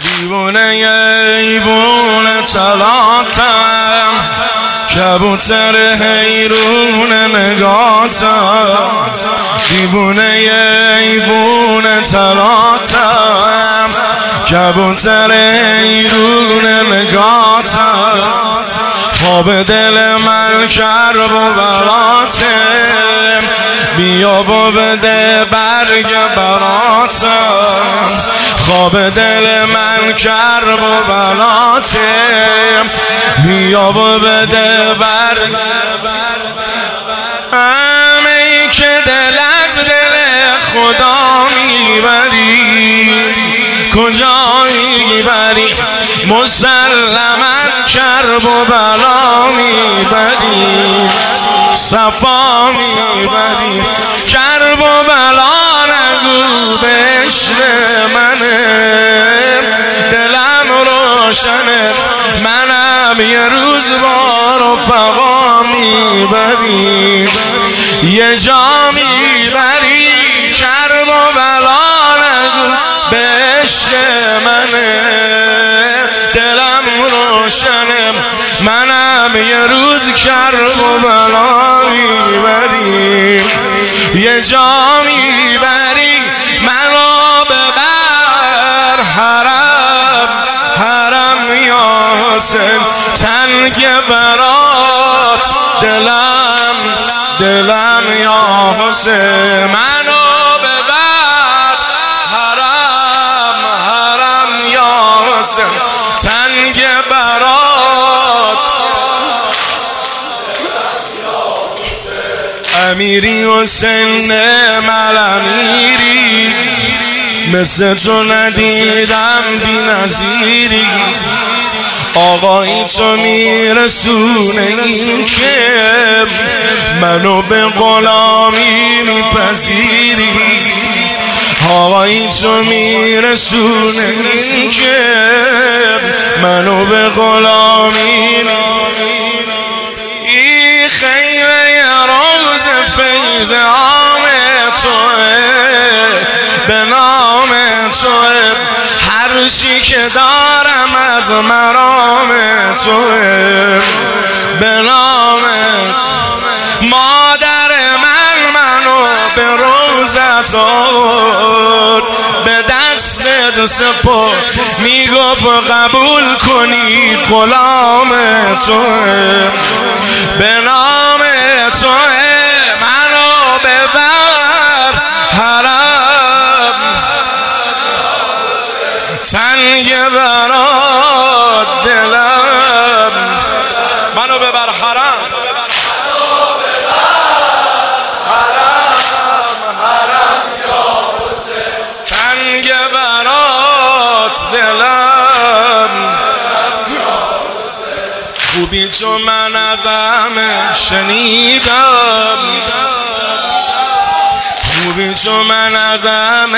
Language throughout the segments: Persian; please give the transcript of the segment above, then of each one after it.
دیوونه ایوونه طلاتم، کبوتر حیرون نگاتم. دیوونه ایوونه طلاتم، کبوتر حیرون نگاتم. خواب دل من کرب و براتم، بیا و بده برگ براتم. خواب دل من کرب و براتم، بیا و بده برگ. همه که دل از دل خدا میبری، کجا میبری؟ مسلما کرب و بلا میبری، صفا میبری. کرب و بلا نگو به عشق منه، دلم روشنه، منم یه روز با رفقا میبری، یه جا میبری. کرب و بلا نگو به عشق منه، دلم روشنه، منم یه روز کرب و بلا میبری، یه جا میبری. منو ببر حرم، حرم یا حسین، تنگ برات دلم، دلم یا حسین. منو ببر حرم، حرم یا حسین، تنگ برات. امیری حسین ملامیری، مثل تو ندیدم بی نظیری. آقایی تو میرسونه این که منو به غلامی میپذیری. آقایی تو میرسونه این که منو به غلامی. این خیره روز فیض عام توه، به نام توه، هر چی که دارم از مرام توه، به نام. مادر منو به روزت آورد، به دستت سپرد، میگفت قبول کنی غلام توه، به نام توه. منو ببر حرم، تنگ برات دلم. منو ببر حرم، تنگ برات دلم. خوبی تو من ازم شنیدم، خوبی تو من ازم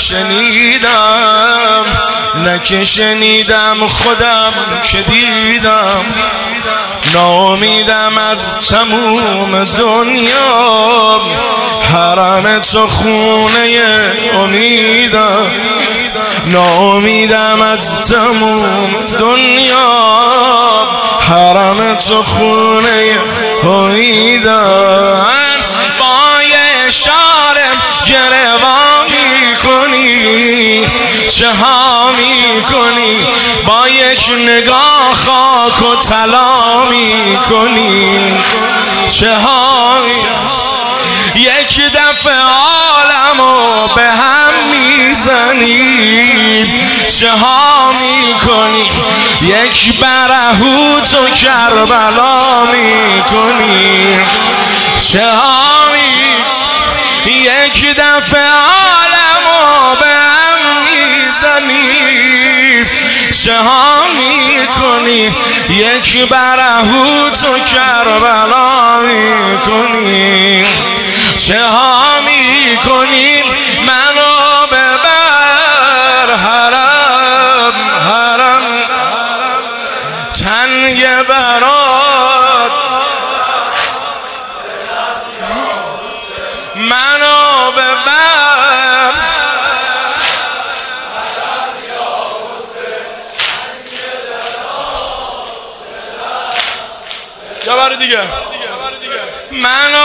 شنیدم، نه که شنیدم خودم که دیدم. ناامیدم از تموم دنیا، حرم تو خونه امیدم. ناامیدم از تموم دنیا، حرم تو خونه امیدم. با یه اشاره گروا میکنی، چه ها میکنی؟ با یک نگاه خاک و طلا میکنی، چه ها؟ یک دفعه عالمو به هم میزنی، چه ها میکنی؟ یک برهوت و کربلا میکنی، چه ها میکنی؟ یک دفعه عالمو به هم میزنی، چه ها میکنی؟ یک برهوت و کربلا میکنی، چه ها میکنی؟ منو ببر حرم، حرم، تنگ برات. منو ببر یا بار دیگه منو